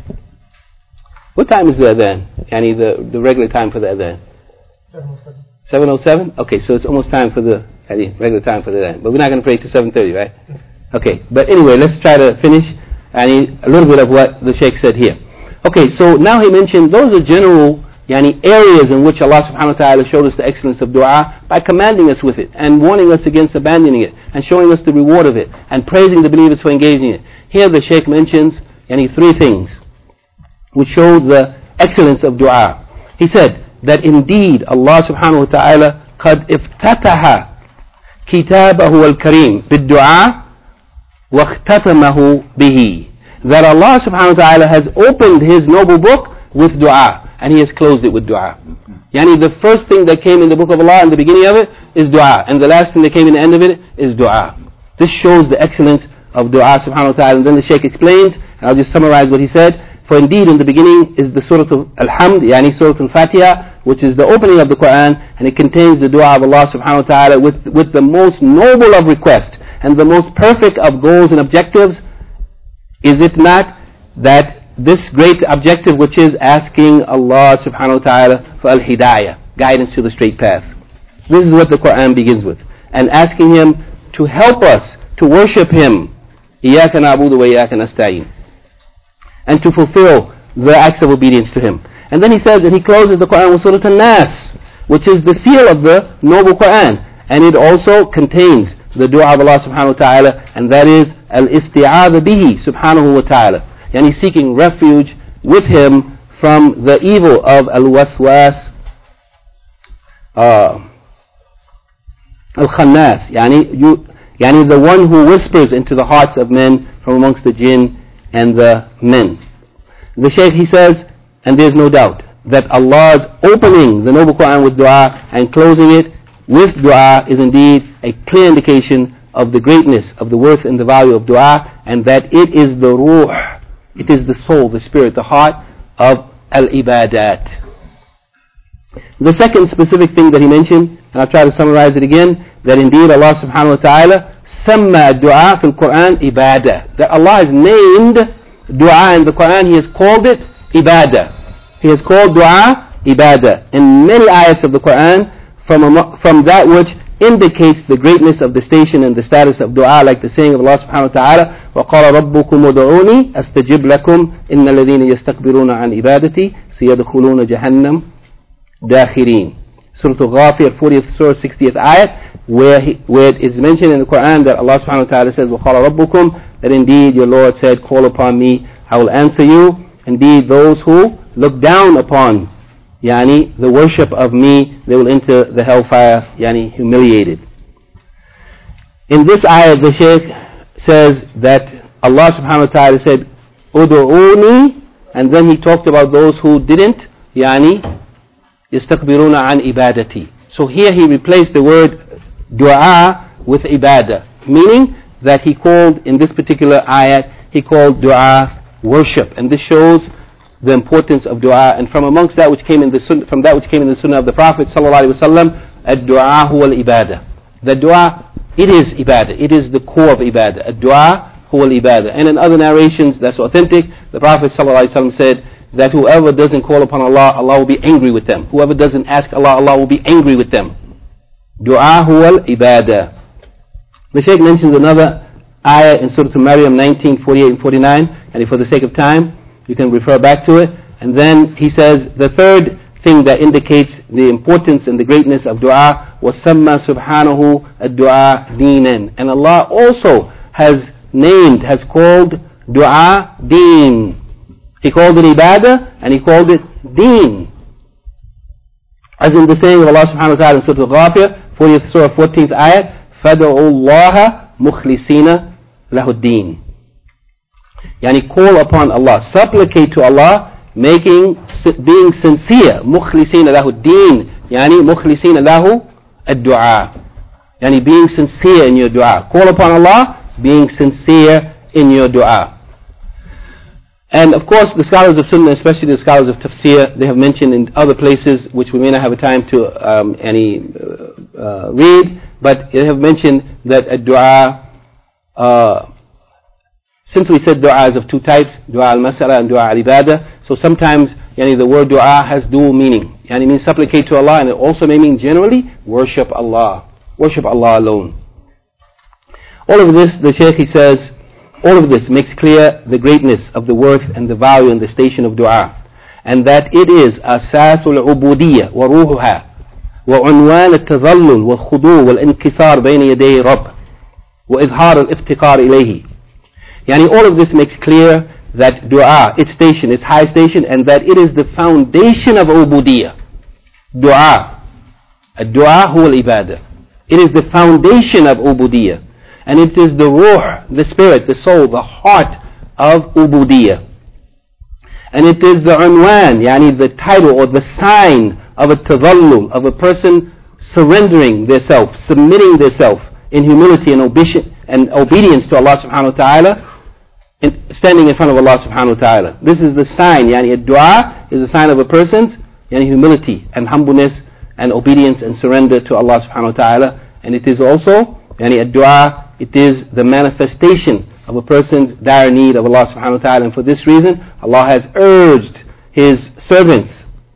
Speaker 1: What time is the adhan? Yani the, the regular time for the adhan? seven oh seven? Okay, so it's almost time for the regular time for the adhan. But we're not going to pray till seven thirty, right? Okay, but anyway, let's try to finish yani, a little bit of what the Shaykh said here. Okay, so now he mentioned those are general yani, areas in which Allah subhanahu wa ta'ala showed us the excellence of dua by commanding us with it and warning us against abandoning it and showing us the reward of it and praising the believers for engaging in it. Here the Shaykh mentions yani, three things which show the excellence of dua. He said that indeed Allah subhanahu wa ta'ala قد افتتح كتابه الكريم بالدعاء واختتمه به. That Allah subhanahu wa ta'ala has opened His noble book with dua and He has closed it with dua. Yani the first thing that came in the book of Allah in the beginning of it is dua, and the last thing that came in the end of it is dua. This shows the excellence of dua subhanahu wa ta'ala. And then the Shaykh explains, and I'll just summarize what he said. For indeed in the beginning is the Surah Al-Hamd, yani Surah Al-Fatiha, which is the opening of the Quran, and it contains the dua of Allah subhanahu wa ta'ala with, with the most noble of requests and the most perfect of goals and objectives. Is it not that this great objective which is asking Allah subhanahu wa ta'ala for al-hidayah, guidance to the straight path? This is what the Quran begins with. And asking Him to help us to worship Him. إِيَّاكَ نَعْبُدُ وَإِيَّاكَ نَسْتَعِينُ. And to fulfill the acts of obedience to Him. And then he says, and he closes the Quran with Surah An-Nas, which is the seal of the noble Quran. And it also contains the dua of Allah subhanahu wa ta'ala, and that is al-isti'adha bihi subhanahu wa ta'ala. Yani seeking refuge with Him from the evil of al-waswas uh, al-khannas. Yani, you, yani the one who whispers into the hearts of men from amongst the jinn and the men. The Shaykh, he says, and there is no doubt that Allah's opening the noble Quran with dua and closing it with dua is indeed a clear indication of the greatness of the worth and the value of dua, and that it is the ruh, it is the soul, the spirit, the heart of al-ibadat. The second specific thing that he mentioned, and I'll try to summarize it again, that indeed Allah subhanahu wa ta'ala سمى الدعاء في القرآن إبادة. That Allah has named dua in the Quran, He has called it ibadah. He has called dua ibadah in many ayats of the Quran, from, from that which indicates the greatness of the station and the status of dua, like the saying of Allah subhanahu wa ta'ala, وَقَالَ رَبُّكُمُ ادْعُونِي أَسْتَجِبْ لَكُمْ إِنَّ الَّذِينَ يَسْتَكْبِرُونَ عَنْ إِبَادَتِي سَيَدْخُلُونَ جَهَنَّمَ دَاخِرِينَ. Surah Al-Ghafir, fortieth Surah, sixtieth ayat, where, he, where it is mentioned in the Quran that Allah subhanahu wa ta'ala says, وَقَالَ رَبُّكُمْ, that indeed your Lord said, call upon me, I will answer you. Indeed those who look down upon yani the worship of me, they will enter the hellfire yani humiliated. In this ayah, the Shaykh says that Allah subhanahu wa ta'ala said, Udu'uni, and then he talked about those who didn't, yani, يستكبرون عن ibadati. So here he replaced the word dua with ibadah, meaning that he called, in this particular ayat, he called dua worship. And this shows the importance of dua. And from amongst that which came in the sunnah, from that which came in the sunnah of the Prophet sallallahu alaihi wasallam, ad-dua huwa al-ibadah. The dua, it is ibadah. It is the core of ibadah. Ad-dua huwa al-ibadah. And in other narrations that's authentic, the Prophet sallallahu alaihi wasallam said that whoever doesn't call upon Allah, Allah will be angry with them. Whoever doesn't ask Allah, Allah will be angry with them. Dua huwa al-ibadah. The Shaykh mentions another ayah in Surah Maryam nineteen, forty-eight and forty-nine, and for the sake of time, you can refer back to it. And then he says, the third thing that indicates the importance and the greatness of dua was وَسَمَّى سُبْحَانَهُ الدُّعَى دِينًا. And Allah also has named, has called dua deen. He called it ibadah and he called it deen. As in the saying of Allah subhanahu wa ta'ala in Surah Al-Ghafir, fortieth Surah, fourteenth ayat, فَدْعُوا اللَّهَ مُخْلِصِينَ لَهُ الدِّينَ. Yani call upon Allah, supplicate to Allah, making, being sincere, مُخْلِصِينَ لَهُ الدِّينَ, yani مُخْلِصِينَ لَهُ الدُّعَى, yani being sincere in your dua. Call upon Allah, being sincere in your dua. And of course the scholars of Sunnah, especially the scholars of Tafsir, they have mentioned in other places, which we may not have a time to um, any uh, uh, read, but they have mentioned that a dua, uh, since we said dua is of two types, dua al-mas'ala and dua al-ibadah, so sometimes yani, the word dua has dual meaning. Yani means supplicate to Allah, and it also may mean generally worship Allah. Worship Allah alone. All of this, the Shaykh he says, all of this makes clear the greatness of the worth and the value and the station of dua, and that it is asasul ubudiyyah wa ruhuha wa unwan al-tadhallul wal khudu' wal inkisar bayna yaday rabb wa izhar al-iftiqar ilayhi. Yani all of this makes clear that dua, its station, its high station, and that it is the foundation of ubudiyyah. Dua, ad-dua huwa al-ibadah. It is the foundation of ubudiyyah. And it is the ruh, the spirit, the soul, the heart of ubudiyyah. And it is the unwan, yani the title or the sign of a tadallul, of a person surrendering their self, submitting their self in humility and, obe- and obedience to Allah subhanahu wa ta'ala, in, standing in front of Allah subhanahu wa ta'ala. This is the sign, yani a dua is a sign of a person's yani humility and humbleness and obedience and surrender to Allah subhanahu wa ta'ala. And it is also, yani a dua, it is the manifestation of a person's dire need of Allah subhanahu wa ta'ala. And for this reason, Allah has urged His servants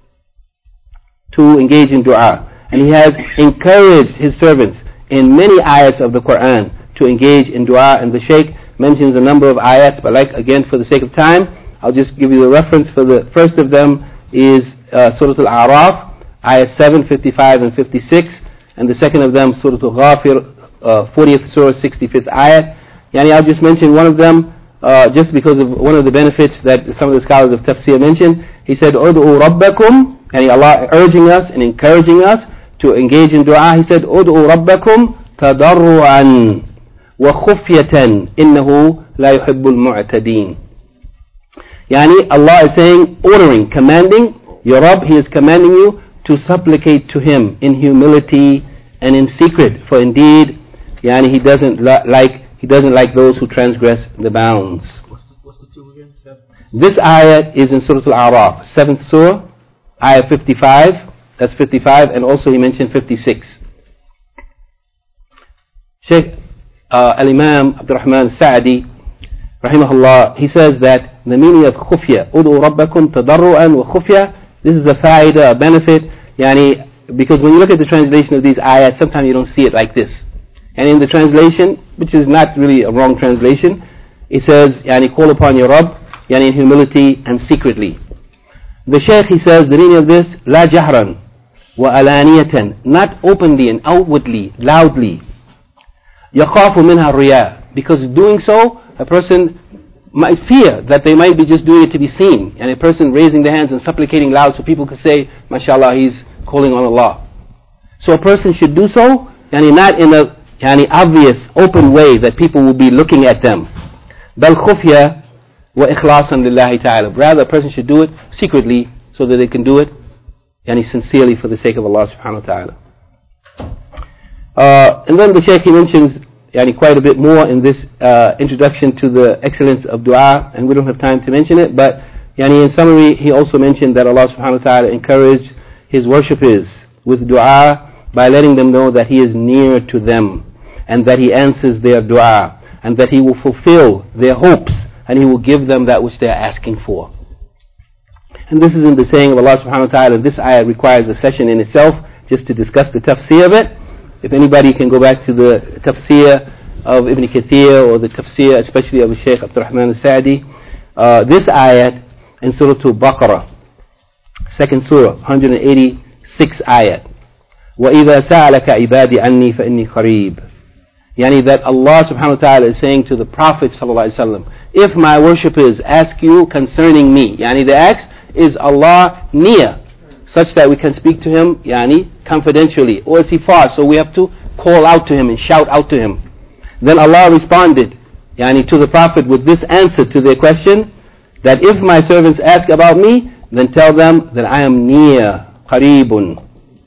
Speaker 1: to engage in dua. And He has encouraged His servants in many ayats of the Quran to engage in dua. And the Shaykh mentions a number of ayats, but like again for the sake of time, I'll just give you the reference. For the first of them is uh, Surah Al-A'raf, ayat seven, fifty-five and fifty-six. And the second of them, Surah Al-Ghafir, Uh, fortieth Surah, sixty-fifth ayat. Yani I'll just mention one of them, uh, just because of one of the benefits that some of the scholars of Tafsir mentioned. He said, "Ud'u rabbakum," yani Allah urging us and encouraging us to engage in dua. He said, "Ud'u rabbakum tadarru'an wa khufyatan innahu la yuhibbul mu'tadin." Yani Allah is saying, ordering, commanding your Rabb, He is commanding you to supplicate to Him in humility and in secret, for indeed Yani he doesn't li- like he doesn't like those who transgress the bounds.
Speaker 2: What's the, what's the two again? Seven.
Speaker 1: This ayat is in Surah Al-A'raf, seventh Surah, ayah fifty-five. That's fifty-five, and also he mentioned fifty-six. Shaykh uh, Al-Imam Abdul Rahman Sa'di, rahimahullah, he says that the meaning of khufya, ud'u rabbakum tadarru'an wa khufya. This is a fa'idah, a benefit. Yani because when you look at the translation of these ayats, sometimes you don't see it like this. And in the translation, which is not really a wrong translation, it says, yani call upon your Rabb, yani in humility and secretly. The Shaykh, he says, the meaning of this, la jahran wa alaniyatan, not openly and outwardly, loudly. Yakhafu minha riya, because doing so, a person might fear that they might be just doing it to be seen. And a person raising their hands and supplicating loud so people could say, mashallah, he's calling on Allah. So a person should do so, yani not in a yani obvious, open way that people will be looking at them. بل خفية وإخلاصا لله تعالى. Rather, a person should do it secretly so that they can do it yani sincerely for the sake of Allah subhanahu wa ta'ala. Uh, and then the Shaykh, he mentions yani quite a bit more in this uh, introduction to the excellence of dua, and we don't have time to mention it, but yani in summary, he also mentioned that Allah subhanahu wa ta'ala encouraged His worshippers with dua by letting them know that He is near to them, and that He answers their dua, and that He will fulfill their hopes, and He will give them that which they are asking for. And this is in the saying of Allah subhanahu wa ta'ala. This ayah requires a session in itself just to discuss the tafsir of it. If anybody can go back to the tafsir of Ibn Kathir, or the tafsir especially of Shaykh Abdul Rahman al-Sa'di, uh, this ayat in Surah Al-Baqarah, second surah, one hundred eighty-six ayat. وَإِذَا سَأَلَكَ عِبَادِ عَنِّي فَإِنِّي قَرِيبٌ. Yani that Allah subhanahu wa ta'ala is saying to the Prophet sallallahu alaihi wasallam, if my worshippers ask you concerning me, yani they ask, is Allah near, such that we can speak to Him yani confidentially, or is He far, so we have to call out to Him and shout out to Him? Then Allah responded yani to the Prophet with this answer to their question, that if my servants ask about me, then tell them that I am near, qareebun.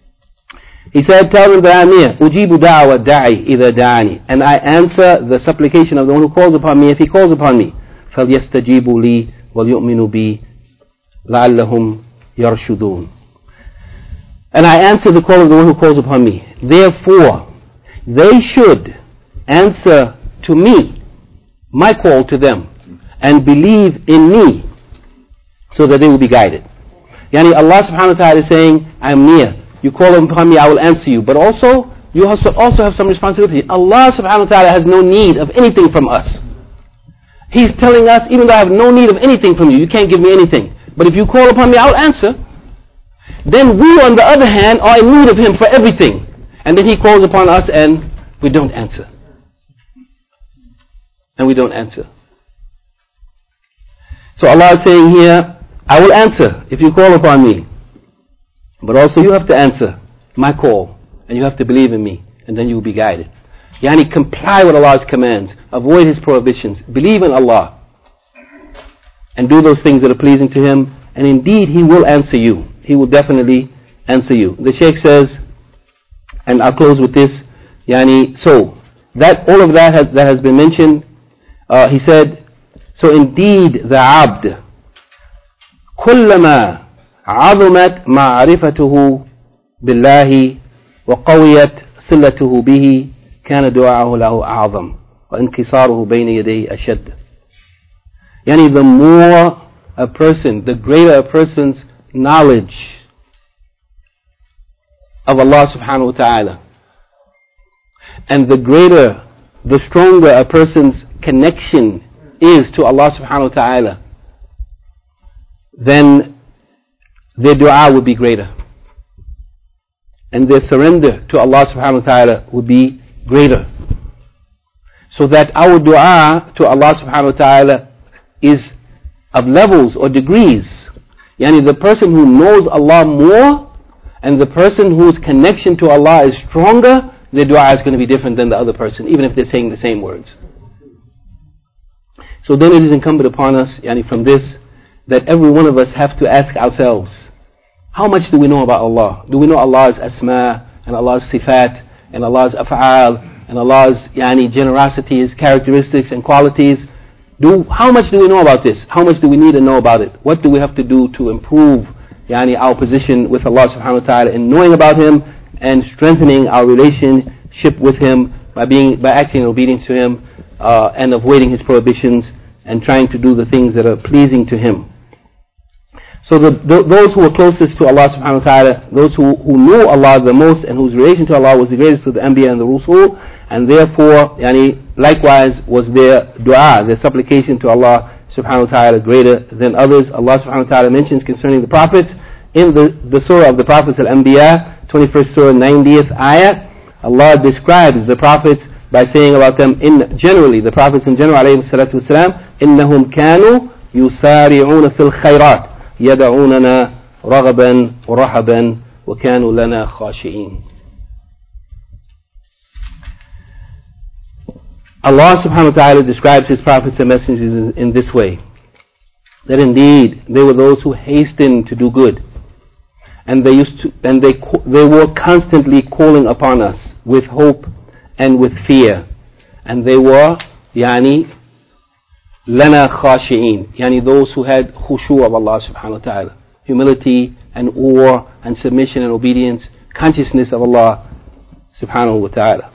Speaker 1: He said, tell them that I am near. Ujibu da'wa da'i idha da'ani. And I answer the supplication of the one who calls upon me if he calls upon me. فَلْيَسْتَجِيبُوا لِي وَلْيُؤْمِنُوا بِي لَعَلَّهُمْ يَرْشُدُونَ. And I answer the call of the one who calls upon me. Therefore, they should answer to me, my call to them, and believe in me, so that they will be guided. Yani Allah subhanahu wa ta'ala is saying, I am near. You call upon me, I will answer you. But also, you also have some responsibility. Allah subhanahu wa ta'ala has no need of anything from us. He's telling us, even though I have no need of anything from you, you can't give me anything. But if you call upon me, I will answer. Then we, on the other hand, are in need of Him for everything. And then He calls upon us and we don't answer. And we don't answer. So Allah is saying here, I will answer if you call upon me. But also you have to answer my call, and you have to believe in me, and then you will be guided. Yani comply with Allah's commands, avoid His prohibitions, believe in Allah, and do those things that are pleasing to Him, and indeed He will answer you. He will definitely answer you. The Shaykh says, and I'll close with this, yani, so, that all of that has, that has been mentioned, uh, he said, so indeed the abd, كلما عظمت معرفته بالله وقويت صلته به كان دعاءه له أعظم وانكساره بين يديه أشد. Yani the more a person, the greater a person's knowledge of Allah subhanahu wa ta'ala, and the greater, the stronger a person's connection is to Allah subhanahu wa ta'ala, then their dua would be greater, and their surrender to Allah subhanahu wa ta'ala would be greater. So that our dua to Allah subhanahu wa ta'ala is of levels or degrees. Yani the person who knows Allah more and the person whose connection to Allah is stronger, their dua is going to be different than the other person, even if they're saying the same words. So then it is incumbent upon us, yani from this, that every one of us have to ask ourselves, how much do we know about Allah? Do we know Allah's asma and Allah's sifat and Allah's af'al and Allah's yani generosity, His characteristics and qualities? Do how much do we know about this? How much do we need to know about it? What do we have to do to improve yani our position with Allah subhanahu wa ta'ala in knowing about Him and strengthening our relationship with Him by being by acting in obedience to Him uh, and avoiding His prohibitions and trying to do the things that are pleasing to Him? So the, the, those who were closest to Allah subhanahu wa ta'ala, those who, who knew Allah the most and whose relation to Allah was the greatest, to the Anbiya and the Rusul, and therefore, yani, likewise was their dua, their supplication to Allah subhanahu wa ta'ala greater than others. Allah subhanahu wa ta'ala mentions concerning the prophets in the, the surah of the prophets Al-Anbiya, twenty-first surah, ninetieth ayah. Allah describes the prophets by saying about them, in generally, the prophets in general, alayhi salatu wasalam, إِنَّهُمْ كَانُوا يُسَارِعُونَ فِي الْخَيْرَاتِ يدعوننا رغبا ورهبا وكانوا لنا خاشعين. Allah subhanahu wa ta'ala describes His prophets and messengers in, in this way, that indeed they were those who hastened to do good, and they used to, and they they were constantly calling upon us with hope and with fear, and they were yani lana khashi'een, yani those who had khushu' of Allah subhanahu wa ta'ala, humility and awe and submission and obedience, consciousness of Allah subhanahu wa ta'ala.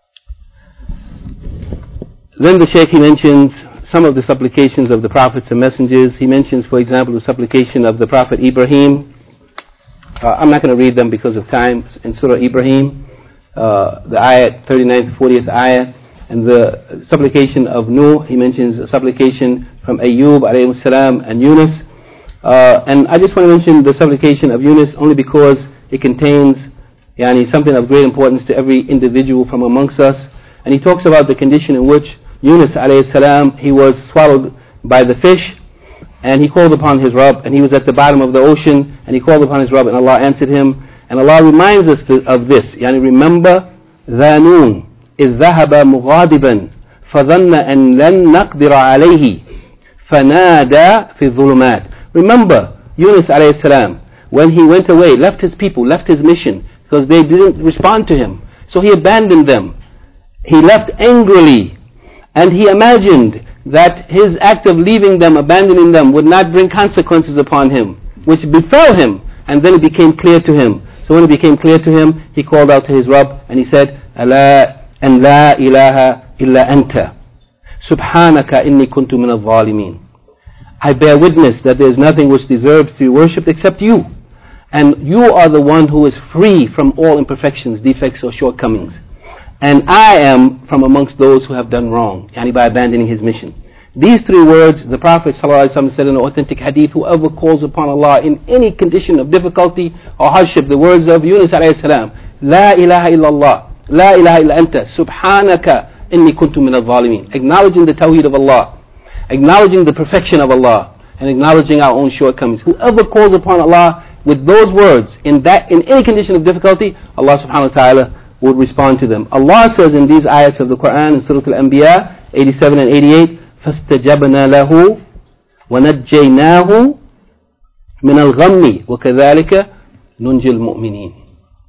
Speaker 1: Then the Shaykh, he mentions some of the supplications of the prophets and messengers. He mentions, for example, the supplication of the Prophet Ibrahim. Uh, I'm not going to read them because of time. In Surah Ibrahim, uh, the ayat, thirty-ninth, fortieth ayat, and the supplication of Nuh, he mentions a supplication from Ayyub alayhi salam and Yunus. Uh, and I just want to mention the supplication of Yunus only because it contains yani, something of great importance to every individual from amongst us. And he talks about the condition in which Yunus alayhi salam, he was swallowed by the fish, and he called upon his Rabb, and he was at the bottom of the ocean, and he called upon his Rabb, and Allah answered him. And Allah reminds us of this. Yani remember, ذَانُونَ إِذْ ذَهَبَ مُغَاضِبًا فَظَنَّ أَنْ لَنْ نَقْدِرَ عَلَيْهِ فَنَادَى فِي الظُّلُمَاتِ. Remember Yunus alayhi salam, when he went away, left his people, left his mission, because they didn't respond to him. So he abandoned them. He left angrily, and he imagined that his act of leaving them, abandoning them, would not bring consequences upon him, which befell him. And then it became clear to him. So when it became clear to him, he called out to his Rabb, and he said, أَلَا أَنْ لَا إِلَهَ إِلَّا أَنْتَ سُبْحَانَكَ إِنِّي كُنْتُ مِنَ الظَّالِمِينَ. I bear witness that there is nothing which deserves to be worshipped except you. And you are the one who is free from all imperfections, defects or shortcomings. And I am from amongst those who have done wrong, yani by abandoning his mission. These three words, the Prophet ﷺ said in an authentic hadith, whoever calls upon Allah in any condition of difficulty or hardship, the words of Yunus alayhi salam, La ilaha illallah, La ilaha illa anta, subhanaka inni kuntu min al-zalimin. Acknowledging the tawheed of Allah, acknowledging the perfection of Allah, and acknowledging our own shortcomings. Whoever calls upon Allah with those words in that in any condition of difficulty, Allah subhanahu wa ta'ala would respond to them. Allah says in these ayats of the Quran in Surah Al-Anbiya eighty-seven and eighty-eight, فَاسْتَجَبْنَا لَهُ وَنَجَّيْنَاهُ مِنَ الْغَمِّ وَكَذَلِكَ نُنْجِي الْمُؤْمِنِينَ.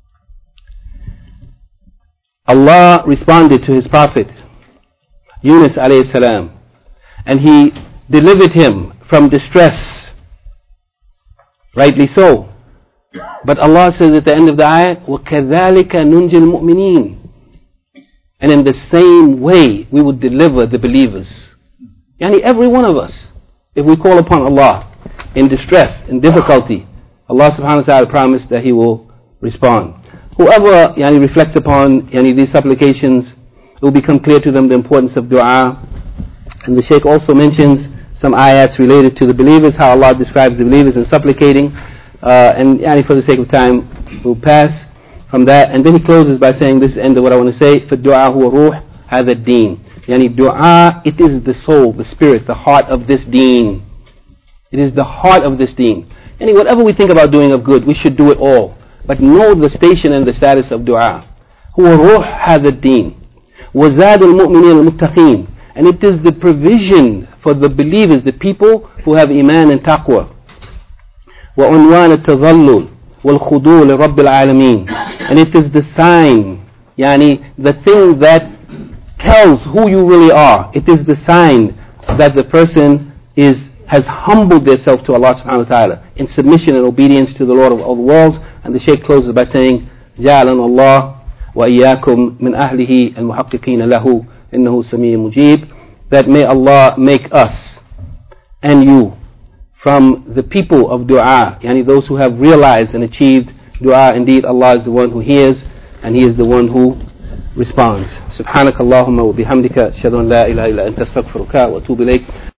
Speaker 1: Allah responded to his prophet Yunus alayhi salam, and he delivered him from distress. Rightly so. But Allah says at the end of the ayat, وَكَذَلِكَ نُنْجِي الْمُؤْمِنِينَ. And in the same way we would deliver the believers. Yani every one of us, if we call upon Allah in distress, in difficulty, Allah subhanahu wa ta'ala promised that He will respond. Whoever yani, reflects upon yani, these supplications, it will become clear to them the importance of dua. And the Shaykh also mentions some ayats related to the believers, how Allah describes the believers in supplicating. Uh, and yani, for the sake of time, we'll pass from that. And then he closes by saying, this is the end of what I want to say, فَالدُّعَى هُوَ رُوحُ هَذَا الدِّينِ. Yani dua, it is the soul, the spirit, the heart of this deen. It is the heart of this deen. Yani whatever we think about doing of good, we should do it all. But know the station and the status of dua. هُوَ رُوحُ هَذَا الدِّينِ وَزَادُ الْمُؤْمِنِينَ الْمُتَّقِينَ. And it is the provision for the believers, the people who have iman and taqwa. وعنوان التظلل والخضوع لرب العالمين. And it is the sign, yani the thing that tells who you really are. It is the sign that the person is has humbled themselves to Allah subhanahu wa ta'ala in submission and obedience to the Lord of all the worlds. And the Shaykh closes by saying, جعلنا الله وإياكم من أهله المحققين له إنه سميع مجيب. That may Allah make us and you from the people of dua, yani those who have realized and achieved dua. Indeed, Allah is the one who hears and He is the one who responds. Subhanakallahumma wa bihamdika ashhadu an la ilaha illa anta astaghfiruka wa atubu ilayk.